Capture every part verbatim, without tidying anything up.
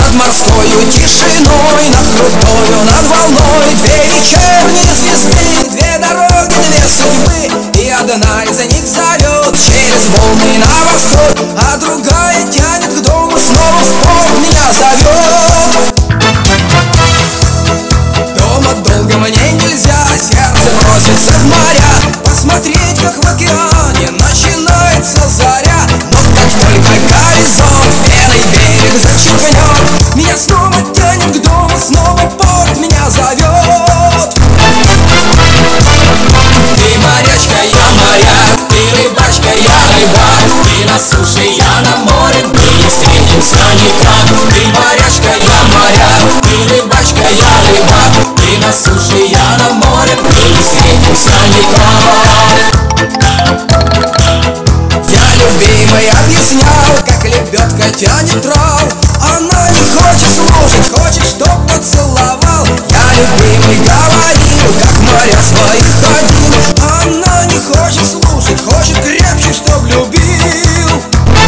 над морскою тишиной, над крутою, над волной. Две вечерние звезды, две дороги, две судьбы, и одна из них зовет через волны на восход, а другая тянет к дому, снова в порт меня зовет. Дома долго мне нельзя, сердце просится в моря, посмотреть, как в океане начинается заря. Но как только горизонт белый берег зачеркнет, меня снова тянет к дому, снова порт меня зовет. Ты морячка, я моряк, ты рыбачка, я рыбак, ты на суше, я на море, мы не встретимся никак. Ты морячка, я моряк, ты рыбачка, я рыбак, ты на суше, я на море, мы не встретимся никак. Я любимой объяснял, как лебедка тянет трал, она не хочет слушать, хочет, чтоб поцеловал. Я любимый говорил, как моря своих ходил, она не хочет слушать, хочет крепче, чтоб любил.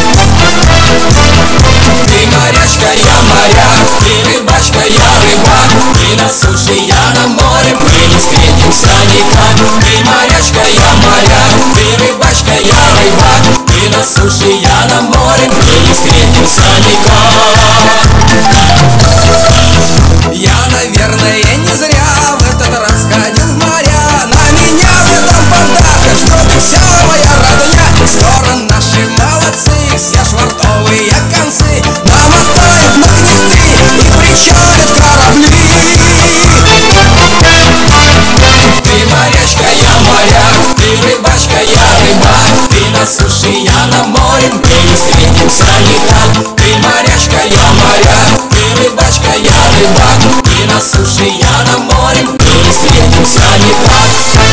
Ты морячка, я моряк, ты рыбачка, я рыбак, ты на суше, я на море, мы не встретимся никак. Ты морячка, я моряк, ты рыбачка, я рыбак, ты на суше, я на море, мы не встретимся никак. Я, наверное, не зря в этот раз ходил в моря, на меня в этом подарка, что ты вся моя родня. Скоро наши молодцы, все швартовые концы намотают на гнезды и причалят корабли. Ты морячка, я моряк, ты рыбачка, я рыбак, ты на суше, я на море, мы не встретимся никак. Ты морячка, я моряк, ты рыбачка, я рыбак, ты на суше, я на море, мы не встретимся никак.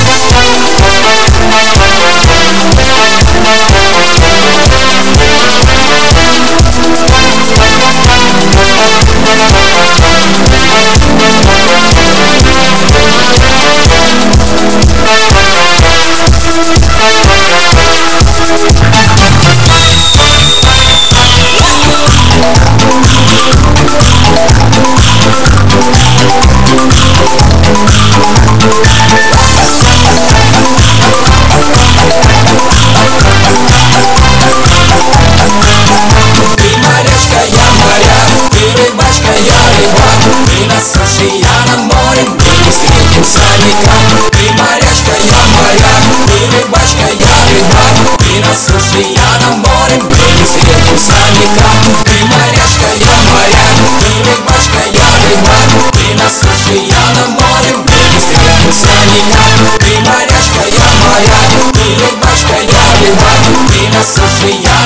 Ты на суше, я на море, мы не встретимся никак. Ты морячка, я моряк, ты рыбачка, я рыбак, ты на суше, я на море, мы не встретимся никак. Ты морячка, я моряк, ты рыбачка, я рыбак, ты на суше, я на море, мы не встретимся никак. Ты морячка, я моряк, ты рыбачка, я рыбак, ты на суше, я